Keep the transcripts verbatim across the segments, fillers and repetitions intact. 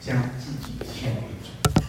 将自己献给主，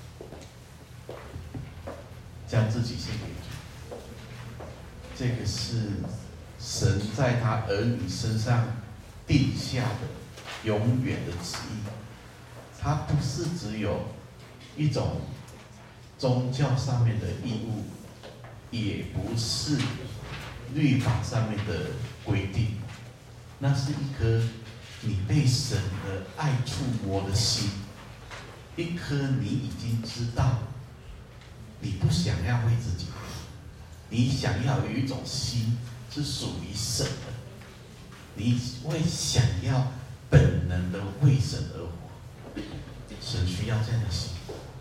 将自己献给主，这个是神在他儿女身上定下的永远的旨意。它不是只有一种宗教上面的义务，也不是律法上面的规定，那是一颗你被神的爱触摸的心，一颗你已经知道你不想要为自己活，你想要有一种心是属于神的，你会想要本能的为神而活。神需要这样的心。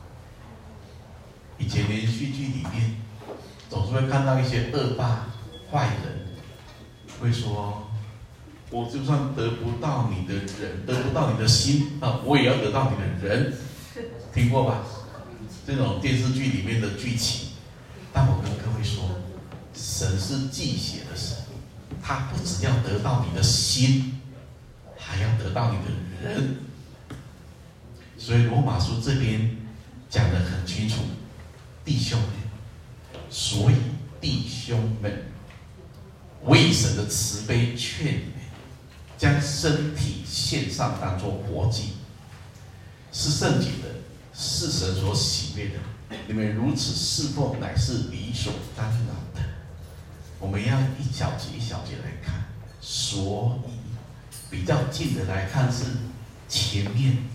以前连续剧里面总是会看到一些恶霸坏人会说，我就算得不到你的人，得不到你的心啊，我也要得到你的人。听过吧？这种电视剧里面的剧情。但我跟各位说，神是忌邪的神，他不只要得到你的心，还要得到你的人。所以罗马书这边讲得很清楚，弟兄们，所以弟兄们，为神的慈悲劝你们，将身体献上当作活祭，是圣洁的，是神所喜悦的。你们如此侍奉，乃是理所当然的。我们要一小节一小节来看，所以比较近的来看是前面。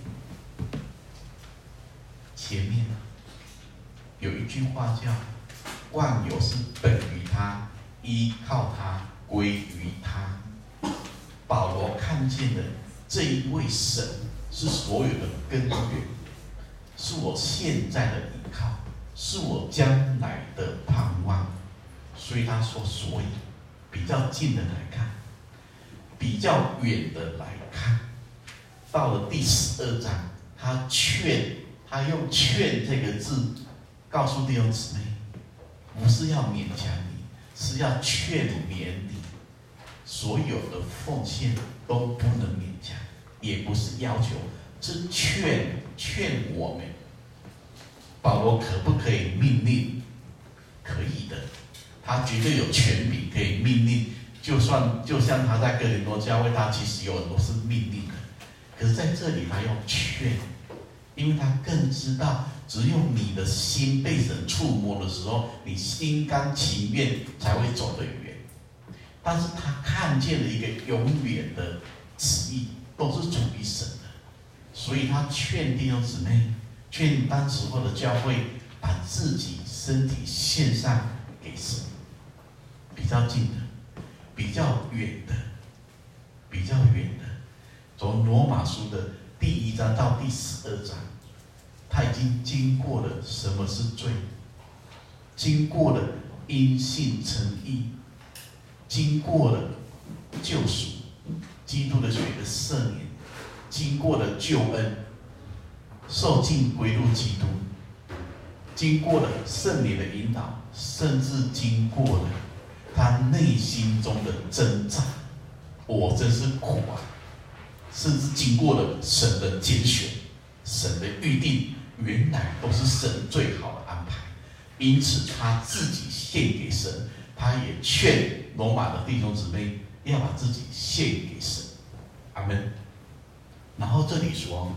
前面有一句话叫“万有是本于他，依靠他，归于他”。保罗看见的这一位神是所有的根源，是我现在的依靠，是我将来的盼望。所以他说，所以比较近的来看，比较远的来看，到了第十二章，他劝。他用“劝”这个字告诉弟兄姊妹，不是要勉强你，是要劝勉你。所有的奉献都不能勉强，也不是要求，是劝劝我们。保罗可不可以命令？可以的，他绝对有权柄可以命令。就算就像他在哥林多教会，他其实有很多是命令的，可是在这里他用劝。因为他更知道，只有你的心被神触摸的时候，你心甘情愿才会走得远。但是他看见了一个永远的旨意，都是属于神的，所以他劝弟兄姊妹，劝当时候的教会，把自己身体献上给神。比较近的，比较远的，比较远的，从罗马书的第一章到第十二章，他已经经过了什么是罪，经过了因信称义，经过了救赎，基督的血的赦免，经过了救恩，受尽归入基督，经过了圣灵的引导，甚至经过了他内心中的挣扎，我真是苦啊！甚至经过了神的拣选，神的预定，原来都是神最好的安排。因此他自己献给神，他也劝罗马的弟兄姊妹要把自己献给神。阿们。然后这里说，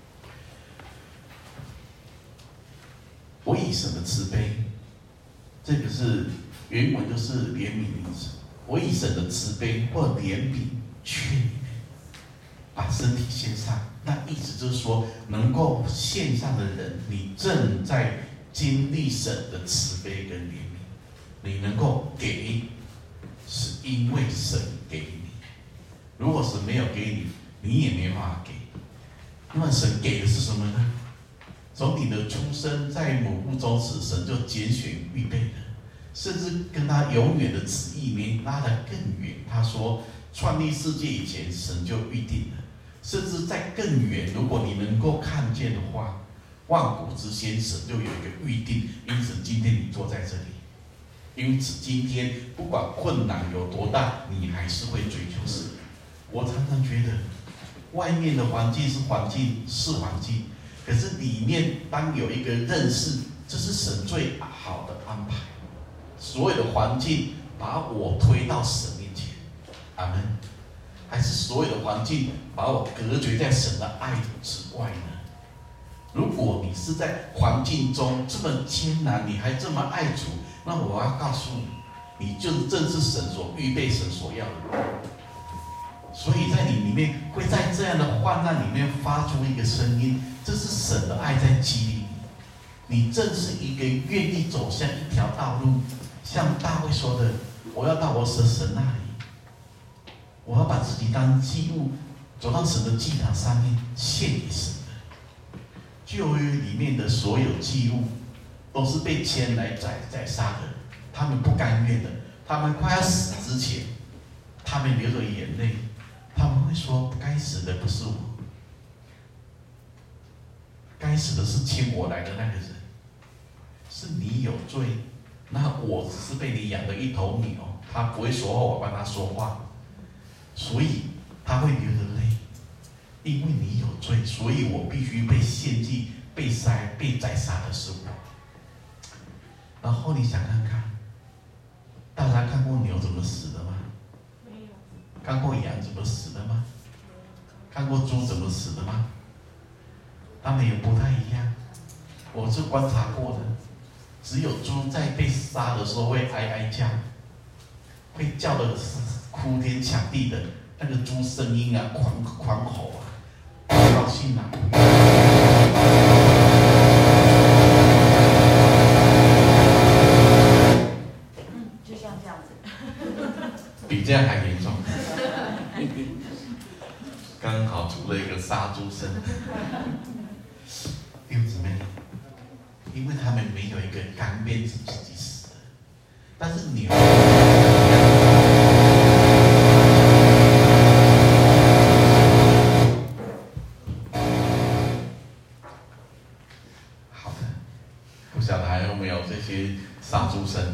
我以神的慈悲，这个是原文就是怜悯的意思。我以神的慈悲或怜悯劝你们把身体献上，那意思就是说，能够献上的人，你正在经历神的慈悲跟怜悯，你能够给，是因为神给你。如果神没有给你，你也没办法给。那么神给的是什么呢？从你的出生，在母腹中时，神就拣选预备的，甚至跟他永远的旨意没拉得更远。他说，创立世界以前，神就预定了。甚至在更远，如果你能够看见的话，万古之先，神就有一个预定。因此，今天你坐在这里，因此今天不管困难有多大，你还是会追求神。我常常觉得， 外面的环境是环境，是环境，可是里面当有一个认识，这是神最好的安排。所有的环境把我推到神面前，阿门。还是所有的环境把我隔绝在神的爱之外呢？如果你是在环境中这么艰难，你还这么爱主，那我要告诉你，你就正是神所预备、神所要的。所以在你里面会在这样的患难里面发出一个声音，这是神的爱在激励你。你正是一个愿意走向一条道路，像大卫说的：“我要到我神神那里，我要把自己当祭物，走到神的祭坛上面献给神的。”旧约里面的所有祭物都是被牵来宰宰杀的，他们不甘愿的，他们快要死之前，他们流着眼泪。他们会说：“该死的不是我，该死的是请我来的那个人，是你有罪，那我只是被你养的一头牛，他不会说话，我帮他说话，所以他会流着泪，因为你有罪，所以我必须被献祭、被杀、被宰杀的是我。”然后你想看看，大家看过牛怎么死的吗？看过羊怎么死的吗？看过猪怎么死的吗？他们也不太一样。我是观察过的，只有猪在被杀的时候会哀哀叫，会叫的哭天抢地的，那个猪声音啊，狂狂吼啊，不高兴啊。 嗯，就像这样子。 比这样还严重。刚好出了一个杀猪声，弟兄姊妹，因为他们没有一个甘愿自己死的，但是牛，好的，不晓得还有没有这些杀猪声？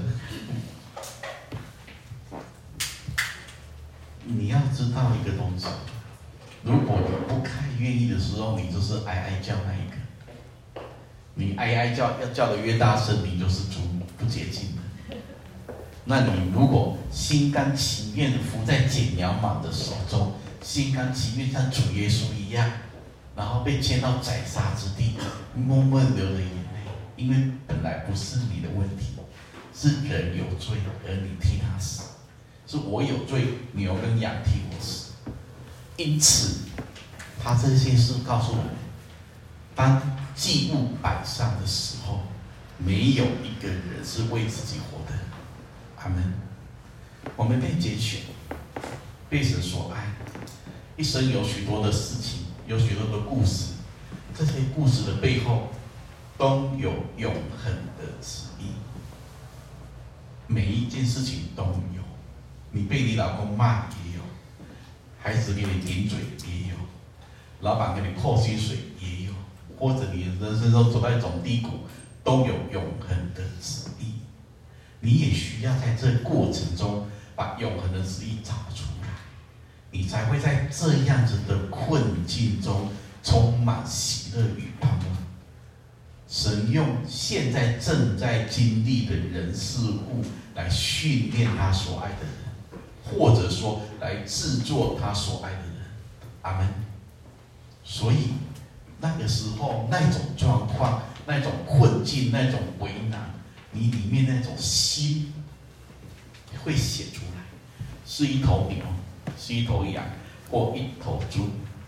你要知道一个东西。如果你不太愿意的时候，你就是哀哀叫那一个。你哀哀叫，要叫的越大声，你就是猪不洁净的。那你如果心甘情愿的服在剪羊蟒的手中，心甘情愿像主耶稣一样，然后被牵到宰杀之地，默默流着眼泪，因为本来不是你的问题，是人有罪，而你替他死，是我有罪，牛跟羊替我死。因此，他这些事告诉我们：当祭物摆上的时候，没有一个人是为自己活的。阿门。我们被拣选，被神所爱，一生有许多的事情，有许多的故事，这些故事的背后都有永恒的旨意。每一件事情都有，你被你老公骂也有。孩子给你顶嘴也有，老板给你扣薪水也有，或者你人生中走到一种低谷，都有永恒的旨意。你也需要在这过程中把永恒的旨意找出来，你才会在这样子的困境中充满喜乐与盼望。神用现在正在经历的人事物来训练他所爱的人。或者说来制作他所爱的人，阿门。所以那个时候那种状况、那种困境、那种为难，你里面那种心会显出来，是一头牛，是一头羊，或一头猪。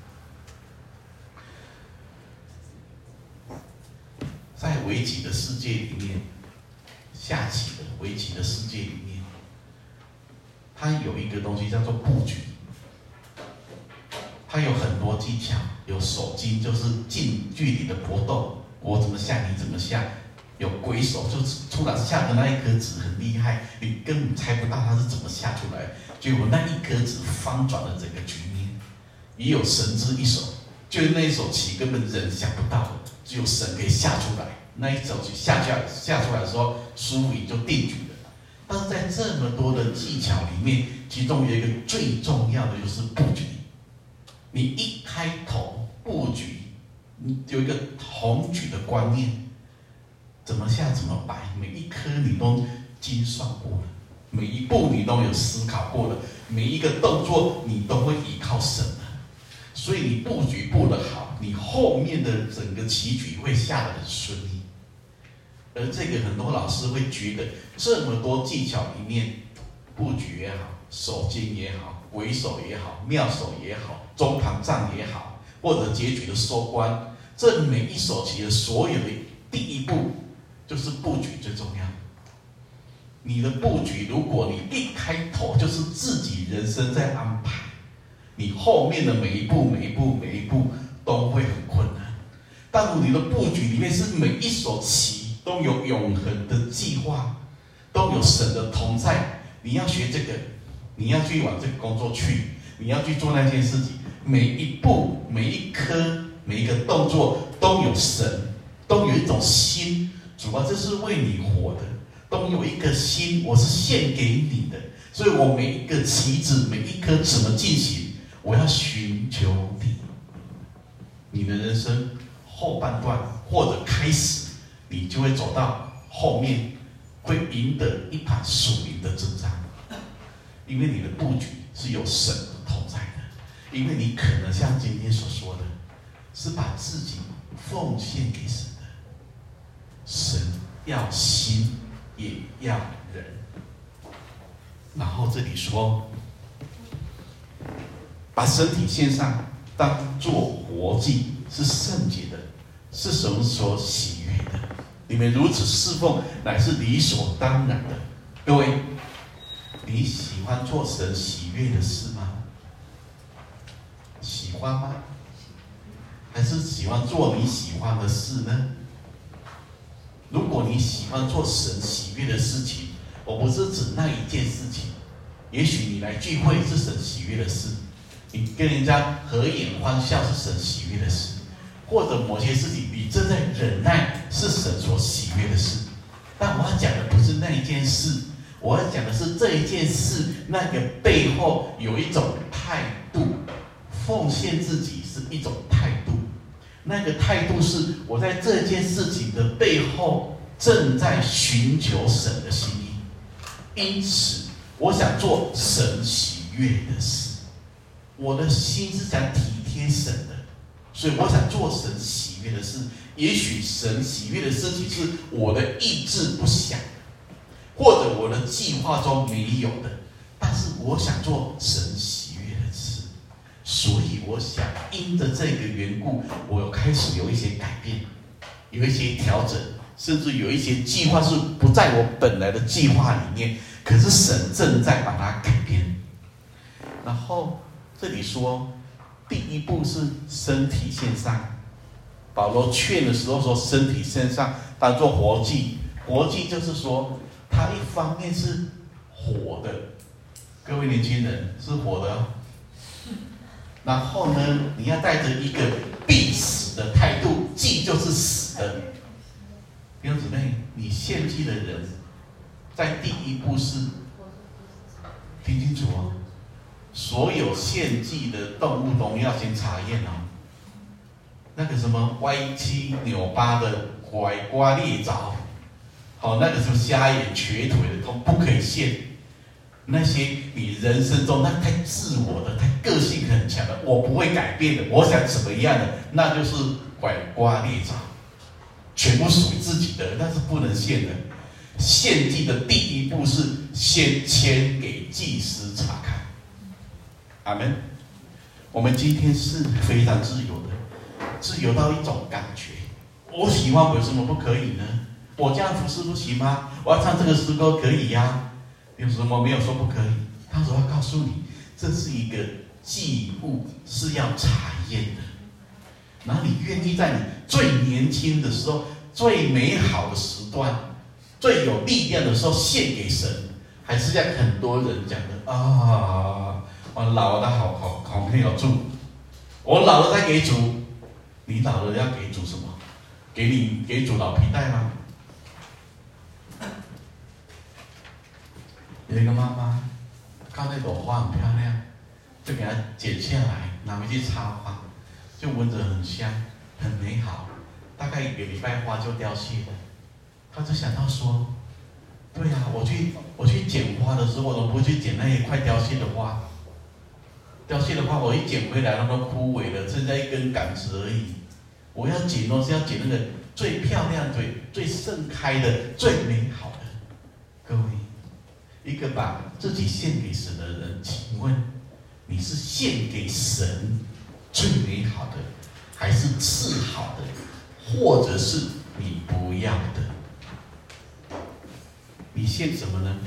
在围棋的世界里面，下棋的围棋的世界里面。它有一个东西叫做布局，它有很多技巧，有手筋，就是近距离的搏斗，我怎么下你怎么下，有鬼手，就是突然下的那一颗子很厉害，你根本猜不到它是怎么下出来，结果那一颗子翻转了整个局面。也有神之一手，就是那一手棋根本人想不到的，只有神可以下出来，那一手棋下下下出来的时候，输赢就定局了。但是在这么多的技巧里面，其中有一个最重要的就是布局。 你一开头布局，你有一个宏举的观念，怎么下怎么摆，每一颗你都精算过了，每一步你都有思考过了，每一个动作你都会依靠神的。所以你布局布得好，你后面的整个棋局会下得很顺利。而这个很多老师会觉得，这么多技巧里面，布局也好，守间也好，为首也好，妙手也好，中堂战也好，或者结局的收官，这每一手棋的所有的第一步，就是布局最重要。你的布局，如果你一开头就是自己人生在安排，你后面的每一步、每一步、每一步都会很困难。但如果你的布局里面是每一手棋都有永恒的计划，都有神的同在，你要学这个，你要去往这个工作去，你要去做那件事情，每一步、每一颗、每一个动作都有神，都有一种心，主啊，这是为你活的，都有一个心，我是献给你的，所以我每一个棋子、每一颗怎么进行，我要寻求你。你的人生后半段或者开始，你就会走到后面，会赢得一盘属灵的征战，因为你的布局是有神的同在的，因为你可能像今天所说的，是把自己奉献给神的。神要心，也要人。然后这里说，把身体献上，当作活祭，是圣洁的，是神所喜悦的。你们如此侍奉，乃是理所当然的。各位，你喜欢做神喜悦的事吗？喜欢吗？还是喜欢做你喜欢的事呢？如果你喜欢做神喜悦的事情，我不是指那一件事情，也许你来聚会是神喜悦的事，你跟人家合眼欢笑是神喜悦的事，或者某些事情你正在忍耐是神所喜悦的事。但我要讲的不是那一件事，我要讲的是这一件事那个背后有一种态度，奉献自己是一种态度。那个态度是我在这件事情的背后正在寻求神的心意，因此我想做神喜悦的事，我的心是想体贴神的，所以我想做神喜悦的事。也许神喜悦的事情是我的意志不想的，或者我的计划中没有的，但是我想做神喜悦的事。所以我想因着这个缘故，我开始有一些改变，有一些调整，甚至有一些计划是不在我本来的计划里面，可是神正在把它改变。然后这里说，第一步是身体献上。保罗劝的时候说，身体献上当作活祭，活祭就是说，它一方面是活的，各位年轻人是活的哦。然后呢，你要带着一个必死的态度，祭就是死的。弟兄姊妹，你献祭的人，在第一步是，听清楚哦，所有献祭的动物都要先查验哦。那个什么歪七扭八的、拐瓜裂枣，好，那个什么瞎眼瘸腿的都不可以献。那些你人生中那太自我的、太个性很强的，我不会改变的，我想怎么样的，那就是拐瓜裂枣，全部属于自己的，那是不能献的。献祭的第一步是先签给祭司查看。阿们。我们今天是非常自由的，自由到一种感觉，我喜欢为什么不可以呢？我这样服侍不行吗？我要唱这个诗歌可以呀、啊。有什么没有说不可以？他说要告诉你，这是一个祭物，是要查验的。然后你愿意在你最年轻的时候、最美好的时段、最有力量的时候献给神，还是像很多人讲的啊，我老了好好好没有主，我老了再给主。你老了要给主什么？给你给主老皮带吗？有一个妈妈，看那朵花很漂亮，就给它剪下来， 拿回去插花，就闻着很香，很美好。大概一个礼拜花就凋谢了。他就想到说，对呀、啊，我去我去捡花的时候，我怎么不去捡那些快凋谢的花？凋谢的花，我一捡回来，它都枯萎了，剩下一根杆子而已。我要捡哦，是要捡那个最漂亮、最最盛开的、最美好的。各位，一个把自己献给神的人，请问你是献给神最美好的，还是次好的，或者是你不要的？你献什么呢？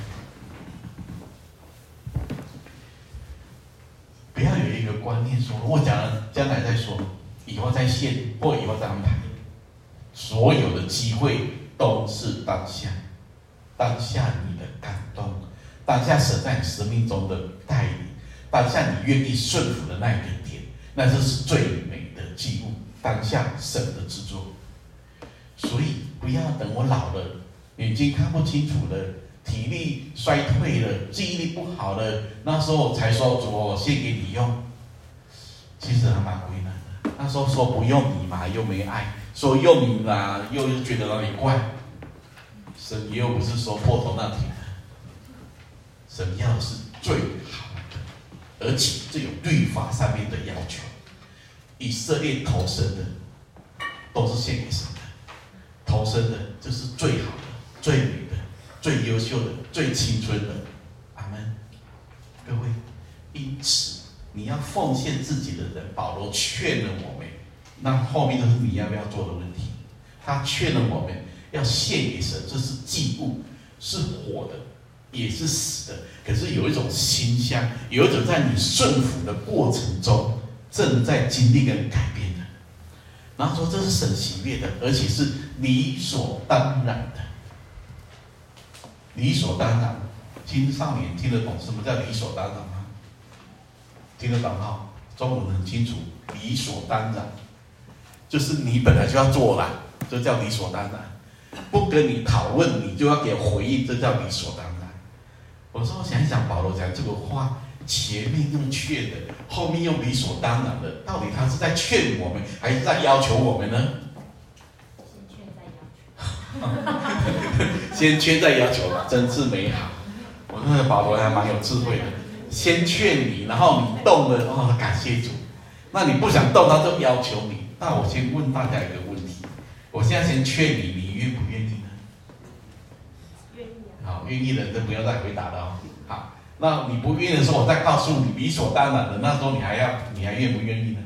不要有一个观念说，我讲了，将来再说，以后再献，或以后再安排。所有的机会都是当下，当下你的感动，当下神在你生命中的带领，当下你愿意顺服的那一个点，那就是最美的祭物。当下神的制作。所以不要等我老了，眼睛看不清楚了，体力衰退了，记忆力不好了，那时候才说主，我献给你用。其实还蛮为难的。那时候说不用你嘛，又没爱；说用你嘛，又又觉得哪里怪。神又不是说破头那体的，神要的是最好的，而且这有律法上面的要求。以色列投生的都是献给神的，投生的就是最好的、最美的、最优秀的、最青春的。阿们。各位，因此你要奉献自己的人，保罗劝了我们，那后面都是你要不要做的问题。他劝了我们要献给神，这是祭物，是活的，也是死的。可是有一种馨香，有一种在你顺服的过程中正在经历跟改变的。然后说这是神喜悦的，而且是理所当然的。理所当然，青少年听得懂什么叫理所当然吗？听得懂哈？中文很清楚，理所当然，就是你本来就要做啦，这叫理所当然。不跟你讨论，你就要给回应，这叫理所当然。我说，我想一想，保罗讲这个话，前面用劝的，后面用理所当然的，到底他是在劝我们，还是在要求我们呢？先劝再要求，真是美好。我觉得保罗还蛮有智慧的，先劝你，然后你动了，哦，感谢主。那你不想动，他就要求你。那我先问大家一个问题：我现在先劝你，你愿不愿意呢？ 愿意啊。 好，愿意的人就不要再回答了哦。好，那你不愿意的时候，我再告诉你理所当然的，那时候你还要，你还愿不愿意呢？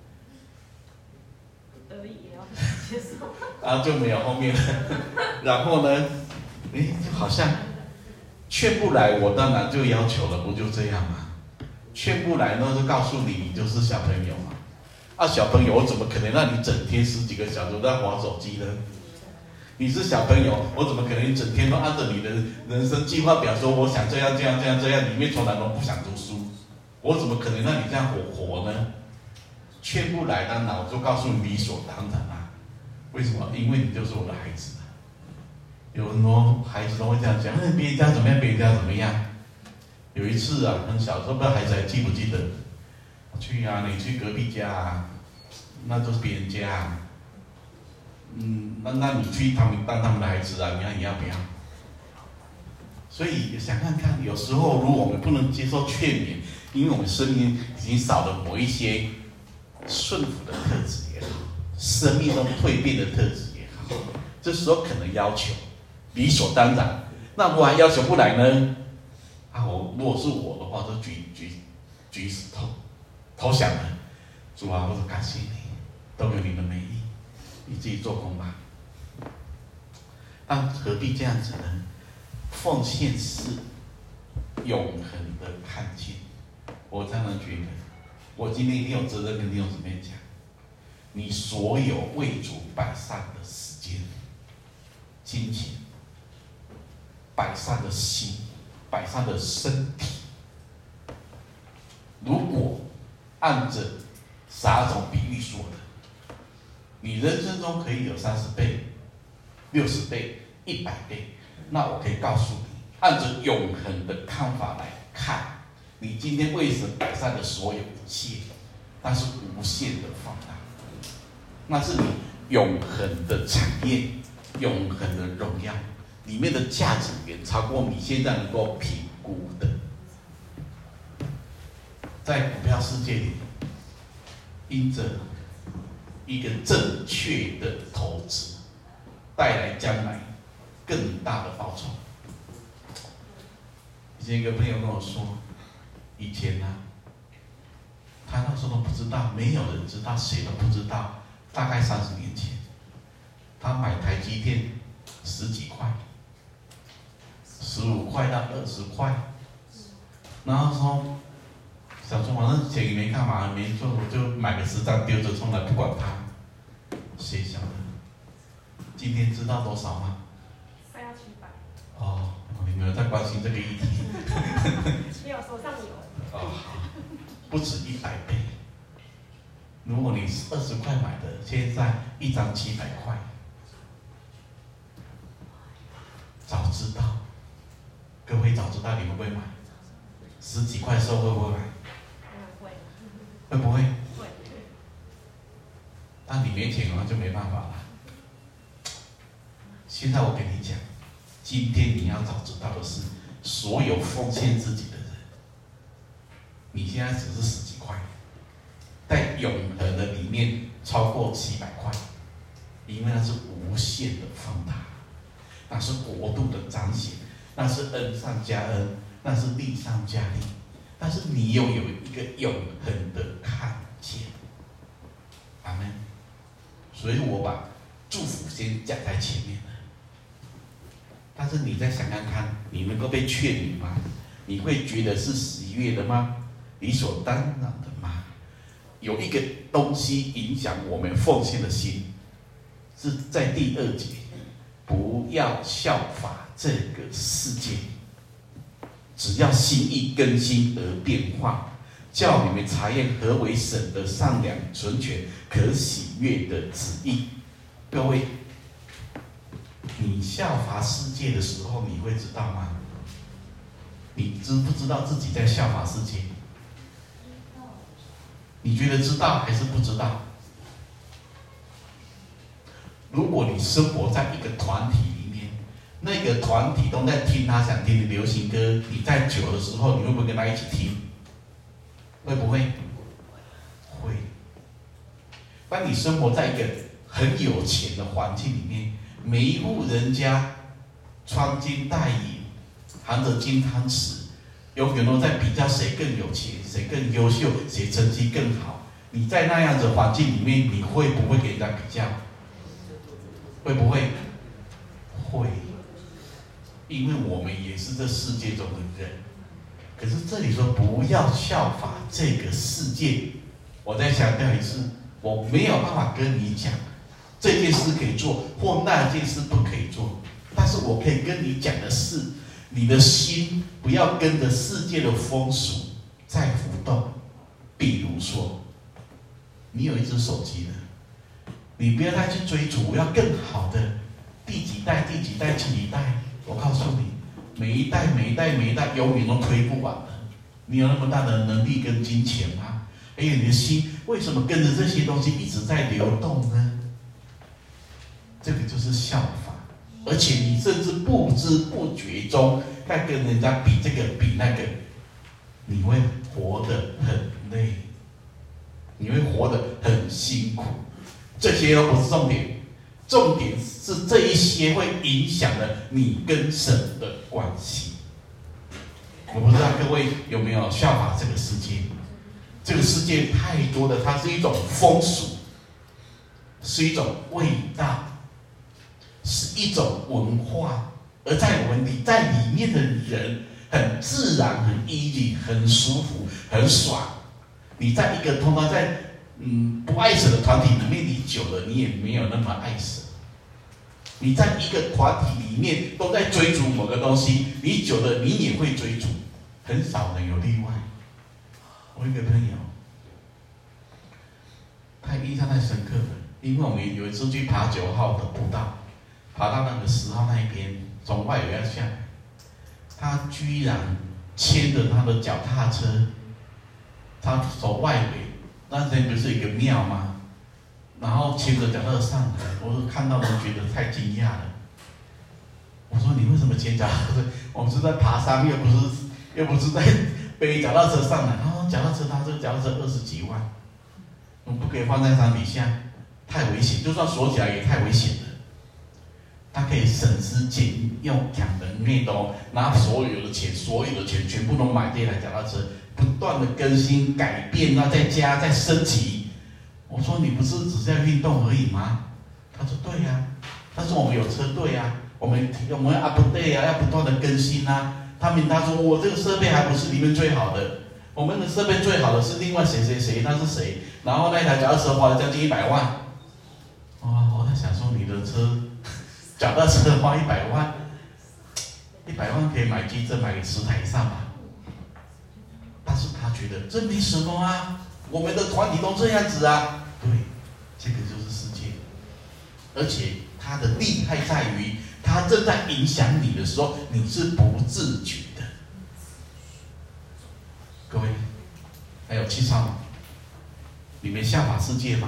不得已也要接受。 然后就没有后面了。然后呢，哎，就好像劝不来，我当然就要求了，不就这样吗？劝不来呢，就告诉你，你就是小朋友嘛。啊，小朋友，我怎么可能让你整天十几个小时都在滑手机呢？你是小朋友，我怎么可能整天都按照你的人生计划表说，我想这样这样这样这样，里面从来都不想读书，我怎么可能让你这样活活呢？劝不来，当然我就告诉你理所当然啊。为什么？因为你就是我的孩子啊。有很多孩子都会这样讲，别人家怎么样，别人家怎么样。有一次啊，很小时候，不知道孩子还记不记得？去啊，你去隔壁家啊，那就是别人家啊。嗯，那那你去他们当他们的孩子啊，你看你要不要？所以想看看，有时候如果我们不能接受劝勉，因为我们生命已经少了某一些顺服的特质也好，生命中蜕变的特质也好，这时候可能要求理所当然。那如果还要求不来呢？啊，我如果是我的话，就举举举手投投降了。主啊，我说感谢你，都有你的美意，你自己做工吧。但何必这样子呢？奉献是永恒的看见。我这样觉得，我今天一定有责任跟弟兄姊妹讲，你所有为主摆上的时间、金钱、摆上的心、摆上的身体，如果按着撒种比喻说的，你人生中可以有三十倍、六十倍、一百倍，那我可以告诉你，按着永恒的看法来看，你今天为神摆上的所有一切， 那是无限的放大，那是你永恒的产业，永恒的荣耀，里面的价值远超过你现在能够评估的。在股票世界里，因着一个正确的投资，带来将来更大的报酬。以前一个朋友跟我说，以前呢、啊，他那时候都不知道，没有人知道，谁都不知道。大概三十年前，他买台积电十几块，十五块到二十块，然后说想说反正钱也没干嘛，没做，我就买个十张丢着，从来不管它。谁晓得？今天知道多少吗？ 快要七百。 哦，你们有在关心这个议题？ 没有，手上有。 哦，好，不止一百倍。如果你是二十块买的，现在一张七百块，早知道，各位早知道你们会买，十几块的时候会不会买？ 会。 会不会？ 会。 当你没钱了就没办法了。现在我跟你讲，今天你要早知道的是，所有奉献自己的人，你现在只是十几块，在永恒的里面超过七百块，因为那是无限的放大，那是国度的彰显，那是恩上加恩，那是利上加利，但是你又有一个永恒的看见，阿们。所以我把祝福先讲在前面了。但是你再想看看，你能够被劝勉吗？你会觉得是喜悦的吗？理所当然的吗？有一个东西影响我们奉献的心，是在第二节，不要效法这个世界，只要心意更新而变化，叫你们查验何为神的善良、纯全、可喜悦的旨意。各位，你效法世界的时候，你会知道吗？你知不知道自己在效法世界？你觉得知道还是不知道？如果你生活在一个团体里面，那个团体都在听他想听的流行歌，你在酒的时候，你会不会跟他一起听？会不会？会。当你生活在一个很有钱的环境里面，每一户人家穿金戴银，含着金汤匙，永远都在比较谁更有钱，谁更优秀，谁成绩更好。你在那样的环境里面，你会不会给人家比较？会不会？会。因为我们也是这世界中的人。可是这里说不要效法这个世界。我再强调一次，我没有办法跟你讲这件事可以做，或那件事不可以做。但是我可以跟你讲的是，你的心不要跟着世界的风俗在浮动。比如说，你有一只手机了，你不要再去追逐我要更好的第几代、第几代、第几代。我告诉你，每一代、每一代、每一代永远都推不完的。你有那么大的能力跟金钱吗？还有你的心为什么跟着这些东西一直在流动呢？这个就是效法，而且你甚至不知不觉中在跟人家比这个比那个，你会活得很累，你会活得很辛苦。这些都不是重点，重点是这一些会影响了你跟神的关系。我不知道各位有没有效法这个世界？这个世界太多的，它是一种风俗，是一种味道，是一种文化，而在我们里在里面的人很自然、很 easy、很舒服、很爽。你在一个通常在嗯不爱神的团体里面，你久了你也没有那么爱神。你在一个团体里面都在追逐某个东西，你久了你也会追逐，很少人有例外。我一个朋友，他印象太深刻了，因为我们有一次去爬九号的步道，爬到那个十号那一边，从外围要下来，他居然牵着他的脚踏车，他从外围那天不是有一个庙吗？然后牵着脚踏车上来，我看到都觉得太惊讶了。我说你为什么牵脚踏车？我们是在爬山，又不是又不是在背脚踏车上来。他说脚踏车，他这个脚踏车二十几万，我们不可以放在山底下，太危险，就算锁起来也太危险了。他可以省吃俭用，讲人内都拿所有的钱，所有的钱全部都买这台脚踏车，不断的更新改变，然后再加再升级。我说你不是只是在运动而已吗？他说对呀、啊，但是我们有车队啊，我们我们要 update 啊，要不断的更新啊。他们他说我这个设备还不是里面最好的，我们的设备最好的是另外谁谁谁，那是谁？然后那台脚踏车花了将近一百万。哇，我在想说你的车。脚踏车花一百万，一百万可以买机车买个十台以上吧。但是他觉得这没什么啊，我们的团体都这样子啊。对，这个就是世界。而且它的厉害在于，它正在影响你的时候，你是不自觉的。各位，还有七少吗？你们效法世界吗？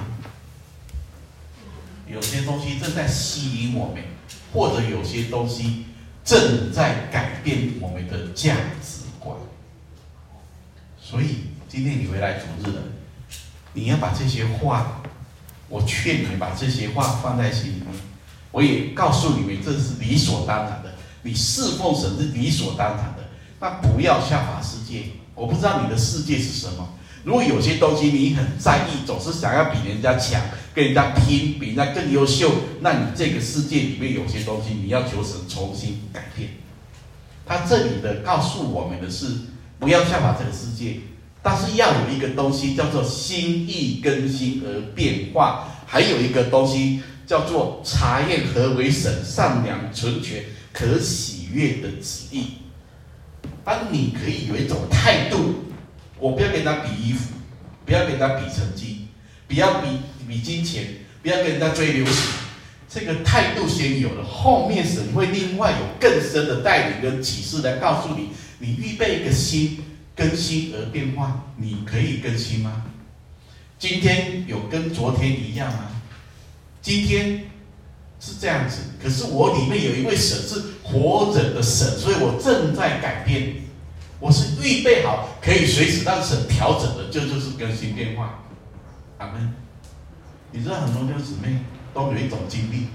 有些东西正在吸引我们。或者有些东西正在改变我们的价值观，所以今天你回来主日了，你要把这些话，我劝你们把这些话放在心里面。我也告诉你们，这是理所当然的，你侍奉神是理所当然的。那不要效法世界。我不知道你的世界是什么。如果有些东西你很在意，总是想要比人家强，跟人家拼，比人家更优秀，那你这个世界里面有些东西你要求神重新改变。他这里的告诉我们的是，不要效法这个世界，但是要有一个东西叫做心意更新而变化，还有一个东西叫做查验何为神善良纯全可喜悦的旨意。当你可以有一种态度，我不要跟人家比衣服，不要跟人家比成绩，不要比比金钱，不要跟人家追流行。这个态度先有了，后面神会另外有更深的带领跟启示来告诉你，你预备一个心更新而变化，你可以更新吗？今天有跟昨天一样吗？今天是这样子，可是我里面有一位神是活着的神，所以我正在改变。我是预备好可以随时让神调整的，这就, 就是更新变化。阿们。你知道很多弟兄姊妹都有一种经历，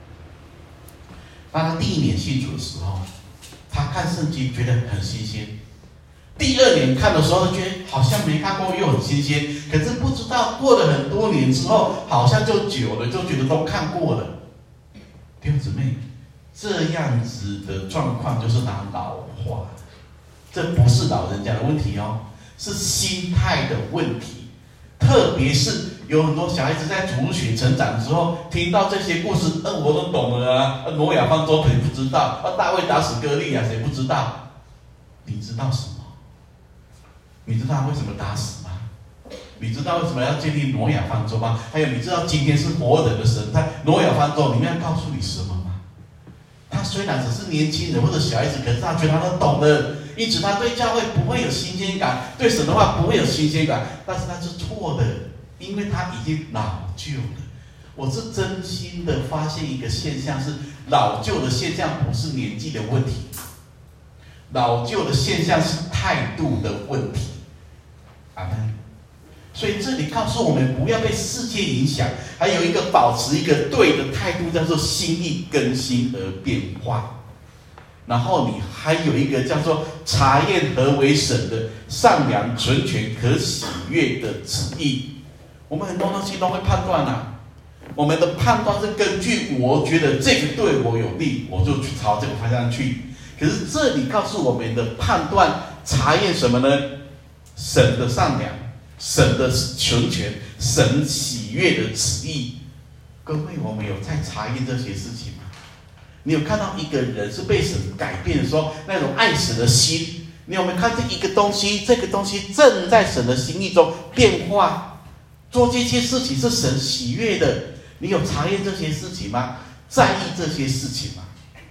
当他第一年信主的时候，他看圣经觉得很新鲜；第二年看的时候，他觉得好像没看过又很新鲜，可是不知道过了很多年之后，好像就久了，就觉得都看过了。弟兄姊妹，这样子的状况就是他老化。这不是老人家的问题哦，是心态的问题。特别是有很多小孩子在主学成长之后，听到这些故事，呃，我都懂了啊。挪亚方舟谁不知道？啊，大卫打死歌利亚谁不知道？你知道什么？你知道他为什么打死吗？你知道为什么要建立挪亚方舟吗？还有，你知道今天是活人的神在挪亚方舟里面要告诉你什么吗？他虽然只是年轻人或者小孩子，可是他觉得他都懂了。因此，他对教会不会有新鲜感，对神的话不会有新鲜感，但是那是错的，因为他已经老旧了。我是真心的发现一个现象，是老旧的现象不是年纪的问题，老旧的现象是态度的问题。阿们。所以这里告诉我们，不要被世界影响，还有一个保持一个对的态度，叫做心意更新而变化。然后你还有一个叫做查验何为神的善良纯全可喜悦的旨意。我们很多东西都会判断啊，我们的判断是根据我觉得这个对我有利，我就去朝这个方向去。可是这里告诉我们的判断查验什么呢？神的善良，神的纯全，神喜悦的旨意。各位，我们有在查验这些事情吗？你有看到一个人是被神改变的时候，那种爱神的心，你有没有看见一个东西，这个东西正在神的心意中变化，做这些事情是神喜悦的？你有查验这些事情吗？在意这些事情吗？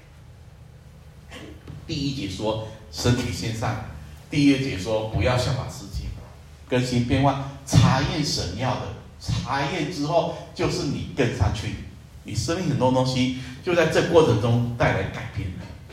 第一节说身体献上，第二节说不要效法世界，更新变化。 查验神要的，查验之后就是你跟上去，你生命很多东西就在这过程中带来改变。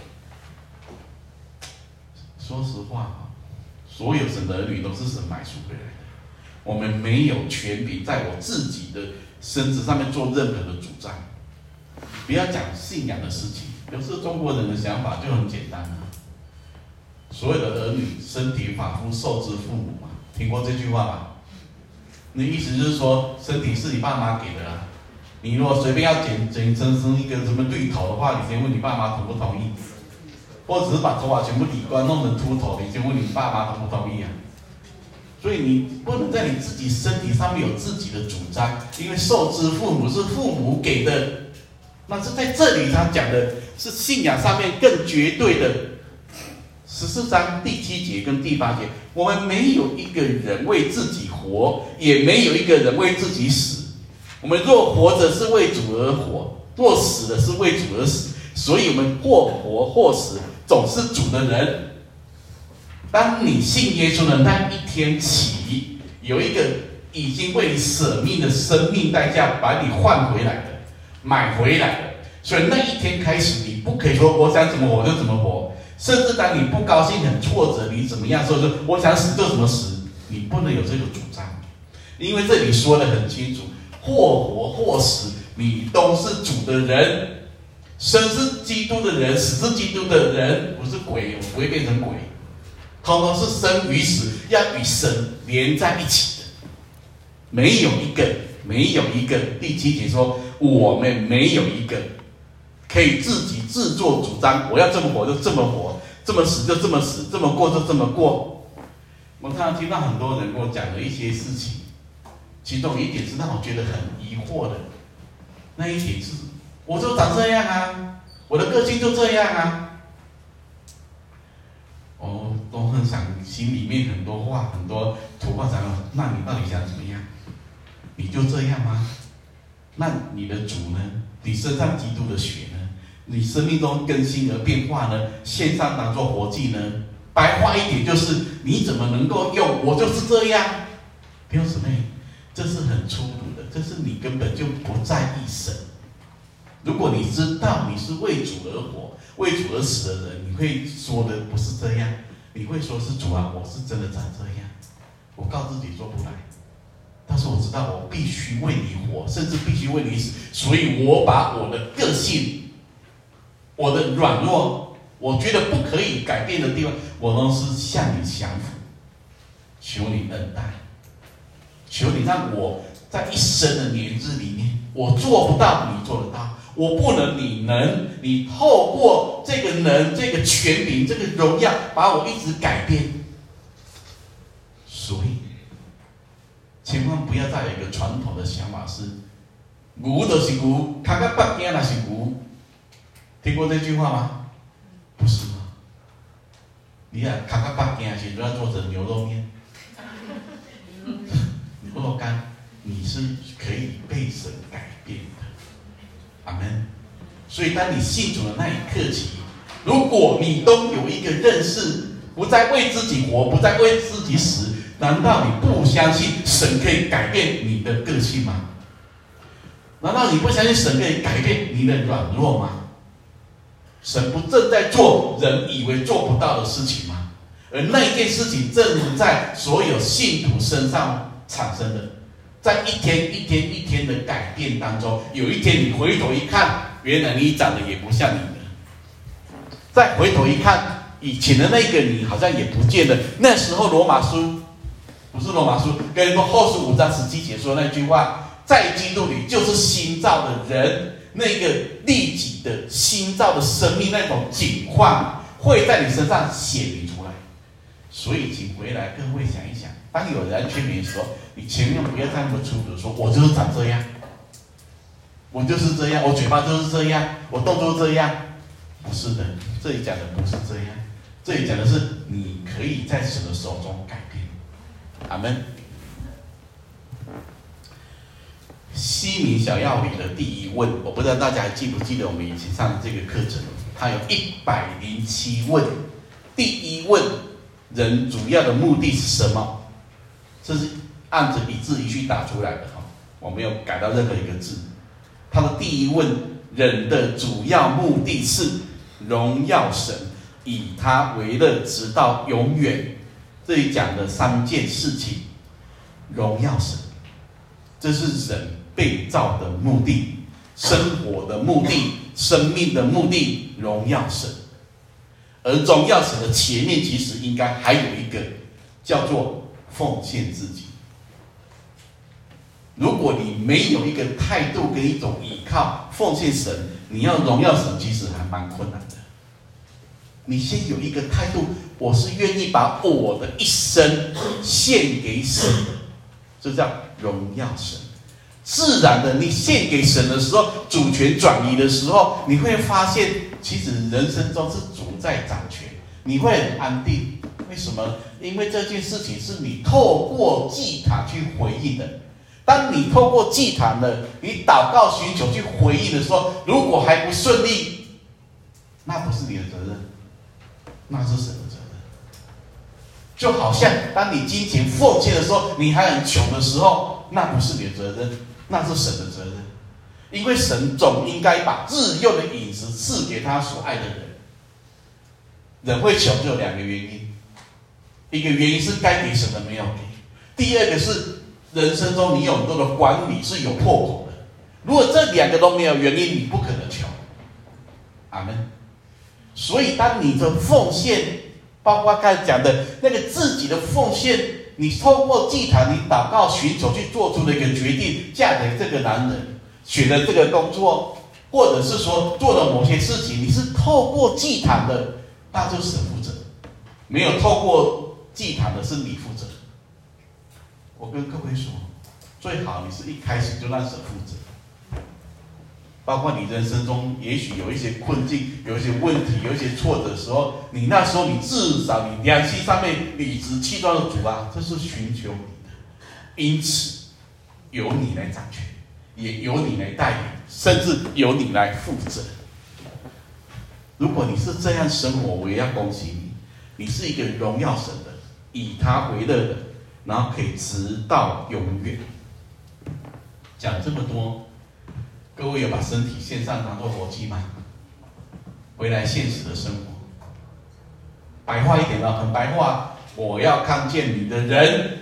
说实话，所有神的儿女都是神买赎回来的，我们没有权柄在我自己的身子上面做任何的主张。不要讲信仰的事情，有时候中国人的想法就很简单啊，所有的儿女身体发肤受之父母嘛，听过这句话吧？那意思就是说，身体是你爸妈给的啊。你如果随便要剪剪成生一个什么绿头的话，你先问你爸妈同不同意？或者是把头发全部理光弄成秃头，你先问你爸妈同不同意啊？所以你不能在你自己身体上面有自己的主张，因为受之父母是父母给的。那是在这里他讲的是信仰上面更绝对的。十四章第七节跟第八节，我们没有一个人为自己活，也没有一个人为自己死。我们若活着是为主而活，若死了是为主而死。所以我们或活或死，总是主的人。当你信耶稣的那一天起，有一个已经为你舍命的生命代价把你换回来的，买回来的。所以那一天开始，你不可以说我想怎么活就怎么活，甚至当你不高兴、很挫折，你怎么样的时候，说我想死就怎么死，你不能有这个主张，因为这里说得很清楚，或活或死，你都是主的人。生是基督的人，死是基督的人，不是鬼，我不会变成鬼。通通是生与死要与神连在一起的，没有一个，没有一个。第七节说，我们没有一个可以自己自作主张，我要这么活就这么活，这么死就这么死，这么过就这么过。我常常听到很多人跟我讲的一些事情，其中一点是让我觉得很疑惑的，那一点是，我就长这样啊，我的个性就这样啊。哦，都很想心里面很多话，很多图画想，那你到底想怎么样？你就这样吗？那你的主呢？你身上基督的血呢？你生命中更新而变化呢？献上当作活祭呢？白话一点就是，你怎么能够用我就是这样？弟兄姊妹，这是很粗鲁的，这是你根本就不在意神。如果你知道你是为主而活、为主而死的人，你会说的不是这样，你会说是主啊，我是真的长这样，我告自己做不来，但是我知道我必须为你活，甚至必须为你死，所以我把我的个性、我的软弱，我觉得不可以改变的地方，我都是向你降服，求你恩待，求你让我在一生的年日里面，我做不到，你做得到。我不能，你能，你透过这个能、这个权柄、这个荣耀，把我一直改变。所以，千万不要再有一个传统的想法是，牛就是牛，卡到北京那是牛。听过这句话吗？不是吗？你看，卡到北京的时候要做成牛肉面、牛肉干，你是可以被神改变的。阿们。所以当你信主的那一刻起，如果你都有一个认识，不再为自己活，不再为自己死，难道你不相信神可以改变你的个性吗？难道你不相信神可以改变你的软弱吗？神不正在做人以为做不到的事情吗？而那一件事情正在所有信徒身上产生的，在一天一天一天的改变当中，有一天你回头一看，原来你长得也不像你的。再回头一看，以前的那个你好像也不见了。那时候罗马书，不是罗马书，跟后十五章十七节说那句话，在基督里就是新造的人，那个立己的新造的生命那种景况会在你身上显明出来。所以请回来各位想一想，当有人劝你的时候，你千万不要这么粗鲁说，我就是长这样，我就是这样，我嘴巴就是这样，我动作这样。不是的，这里讲的不是这样，这里讲的是你可以在神的手中改变。阿们。西敏小要理的第一问，我不知道大家还记不记得我们以前上的这个课程，它有一百零七问。第一问，人主要的目的是什么？这是按着一字一句打出来的哈，我没有改到任何一个字。他的第一问，人的主要目的是荣耀神，以他为乐，直到永远。这里讲的三件事情，荣耀神，这是人被造的目的，生活的目的，生命的目的，荣耀神。而荣耀神的前面其实应该还有一个叫做奉献自己。如果你没有一个态度跟一种依靠奉献神，你要荣耀神其实还蛮困难的。你先有一个态度，我是愿意把我的一生献给神的，这叫荣耀神。自然的，你献给神的时候，主权转移的时候，你会发现，其实人生中是主在掌权，你会很安定。为什么？因为这件事情是你透过祭坛去回应的。当你透过祭坛的，你祷告寻求去回应的时候，如果还不顺利，那不是你的责任，那是神的责任。就好像当你金钱奉献的时候，你还很穷的时候，那不是你的责任，那是神的责任。因为神总应该把日用的饮食赐给他所爱的人。人会穷就有两个原因，一个原因是该给神的没有给，第二个是人生中你有很多的管理是有破口的。如果这两个都没有原因，你不可能穷。阿们。所以当你的奉献，包括刚才讲的那个自己的奉献，你透过祭坛，你祷告寻求去做出的一个决定，嫁给这个男人，选了这个工作，或者是说做了某些事情，你是透过祭坛的，那就是神负责；没有透过祭坛的，是你负责。我跟各位说，最好你是一开始就让神负责。包括你人生中也许有一些困境，有一些问题，有一些挫折的时候，你那时候你至少你良心上面理直气壮的主啊，这是寻求你的，因此由你来掌权，也由你来带领，甚至由你来负责。如果你是这样生活，我也要恭喜你，你是一个荣耀神的，以他为乐的，然后可以直到永远。讲这么多，各位有把身体献上当作活祭吗？回来现实的生活，白话一点了，很白话。我要看见你的人，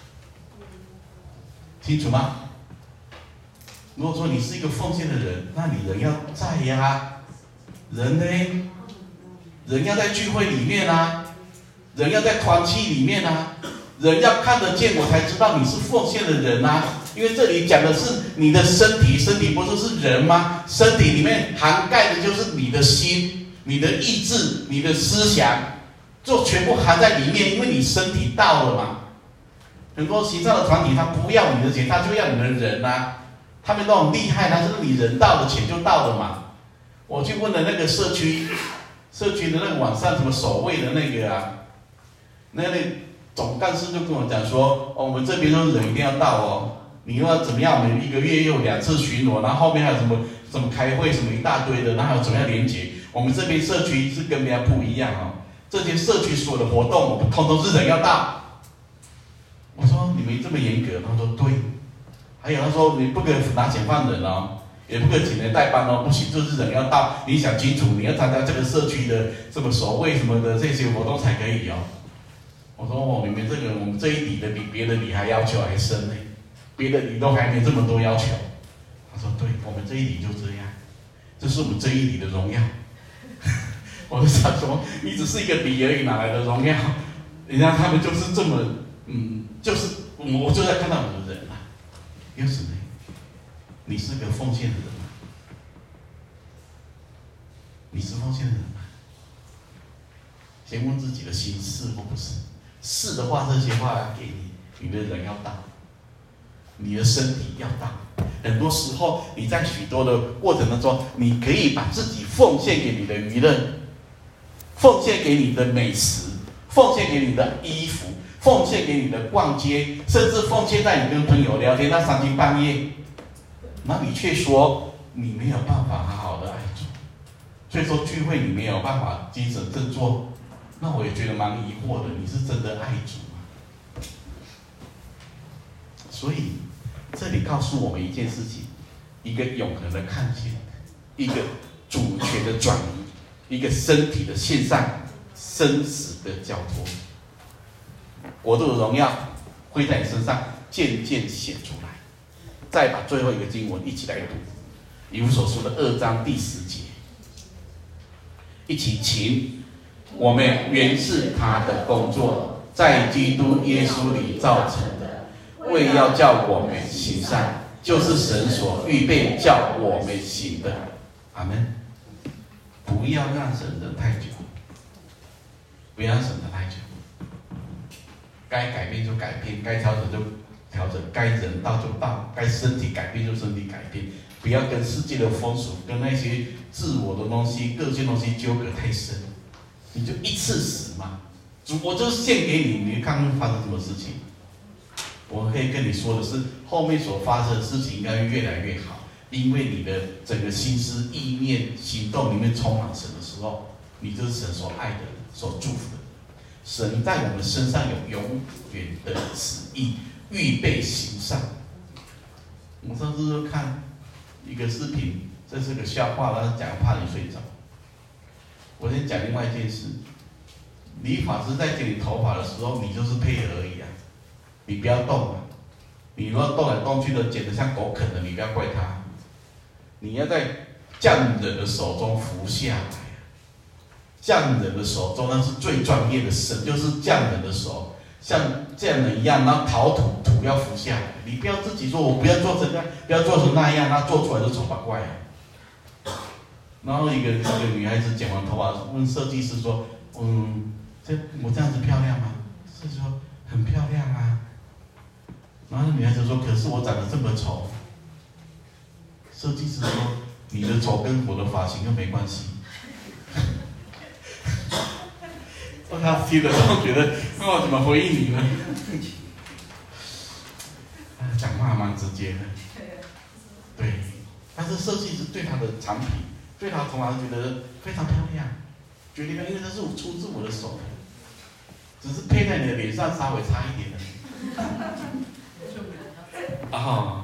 清楚吗？如果说你是一个奉献的人，那你人要在呀。人呢？人要在聚会里面啊，人要在团契里面啊，人要看得见，我才知道你是奉献的人啊。因为这里讲的是你的身体，身体不是是人吗？身体里面涵盖的就是你的心、你的意志、你的思想，就全部含在里面。因为你身体到了嘛。很多行善的团体，他不要你的钱，他就要你的人啊。他们都很厉害，但是你人到了，钱就到了嘛。我去问了那个社区，社区的那个网上什么守卫的那个啊，那那总干事就跟我讲说，哦，我们这边都人一定要到哦。你又要怎么样？我们一个月又有两次巡逻，然后后面还有什么什么开会，什么一大堆的，然后还有怎么样连结？我们这边社区是跟别人不一样哦，这些社区所有的活动，我们通通是人要到。我说你们这么严格，他说对。还有他说你不可以拿钱放人哦，也不可以请人代班哦，不行，就是人要到。你想清楚，你要参加这个社区的什么守卫什么的这些活动才可以哦。我说哦，你们这个我们这一里的比别的里还要求还深呢。别的里都还没这么多要求，他说：“对，我们这一里就这样，这是我们这一里的荣耀。”我就想说，你只是一个里而已，哪来的荣耀？人家他们就是这么，嗯，就是我就在看到我的人啊。因此呢，你是个奉献的人吗？你是奉献的人吗？先问自己的心是或不是？是的话，这些话要给你，你的人要到。你的身体要大，很多时候你在许多的过程当中，你可以把自己奉献给你的娱乐，奉献给你的美食，奉献给你的衣服，奉献给你的逛街，甚至奉献在你跟朋友聊天那三更半夜，那你却说你没有办法好好的爱主，所以说聚会你没有办法精神振作，那我也觉得蛮疑惑的，你是真的爱主吗？ 所以这里告诉我们一件事情：一个永恒的看见，一个主权的转移，一个身体的献上，生死的交托。国度的荣耀会在你身上渐渐显出来。再把最后一个经文一起来读，以弗所书的二章第十节，一起请我们原是他的工作，在基督耶稣里造成的，为要叫我们行善，就是神所预备叫我们行的。阿们。不要让神等太久，不要让神等太久。该改变就改变，该调整就调整，该人道就道，该身体改变就身体改变。不要跟世界的风俗、跟那些自我的东西、个性东西纠葛太深，你就一次死嘛。主，我就献给你，你看看发生什么事情。我可以跟你说的是，后面所发生的事情应该越来越好，因为你的整个心思、意念、行动里面充满神的时候，你就是神所爱的、所祝福的。神在我们身上有永远的旨意，预备行善。我上次就看一个视频，这是个笑话，然后讲怕你睡着。我先讲另外一件事，理发师在剪你头发的时候，你就是配合而已啊，你不要动啊。你如果动来动去的，剪得像狗啃的，你不要怪他。你要在匠人的手中服下来。匠人的手中，那是最专业的，神就是匠人的手，像这样的一样，然后陶土土要服下来。你不要自己说，我不要做成这样，不要做成那样，那做出来就丑八怪啊。然后一个一个女孩子剪完头发，问设计师说：“嗯，这我这样子漂亮吗？”设计师说：“很漂亮啊。”然后女孩子说：“可是我长得这么丑。”设计师说：“你的丑跟我的发型又没关系。”他听的时候觉得，那我怎么回应你呢？讲话蛮直接的，对。但是设计师对他的产品，对他的头发觉得非常漂亮，觉得因为这是我出自我的手，只是配在你的脸上稍微差一点的。啊、哦，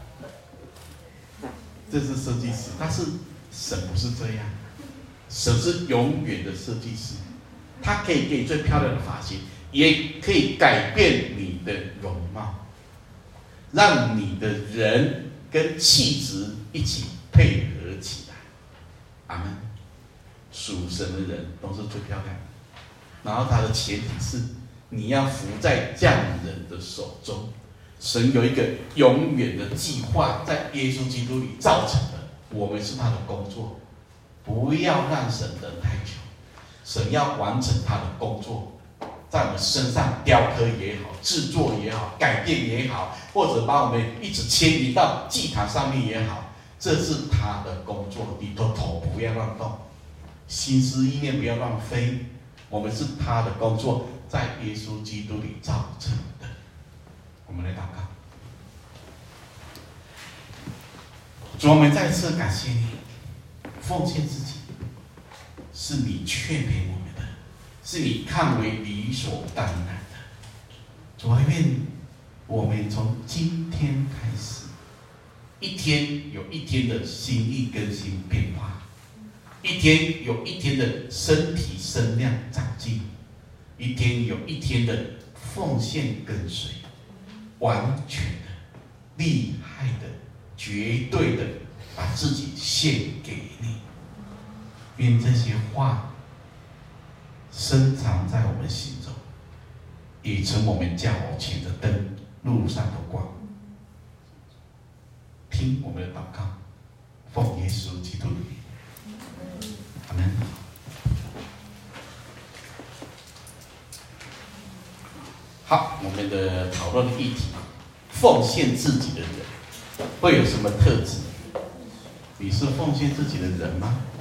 这是设计师，但是神不是这样，神是永远的设计师。它可以给你最漂亮的发型，也可以改变你的容貌，让你的人跟气质一起配合起来。阿们。属神的人都是最漂亮的，然后它的前提是你要服在匠人的手中。神有一个永远的计划，在耶稣基督里造成的，我们是他的工作，不要让神等太久。神要完成他的工作，在我们身上雕刻也好，制作也好，改变也好，或者把我们一直迁移到祭坛上面也好，这是他的工作。你的头不要乱动，心思意念不要乱飞，我们是他的工作，在耶稣基督里造成的。我们来祷告。主，我们再次感谢你，奉献自己。是你劝勉我们的，是你看为理所当然的。主啊，愿我们从今天开始，一天有一天的心意更新变化，一天有一天的身体身量长进，一天有一天的奉献跟随，完全的、厉害的、绝对的把自己献给你。愿这些话深藏在我们心中，也成我们脚前的灯，路上的光。听我们的祷告，奉耶稣基督的名，阿门。好，我们的讨论的议题，奉献自己的人会有什么特质？你是奉献自己的人吗？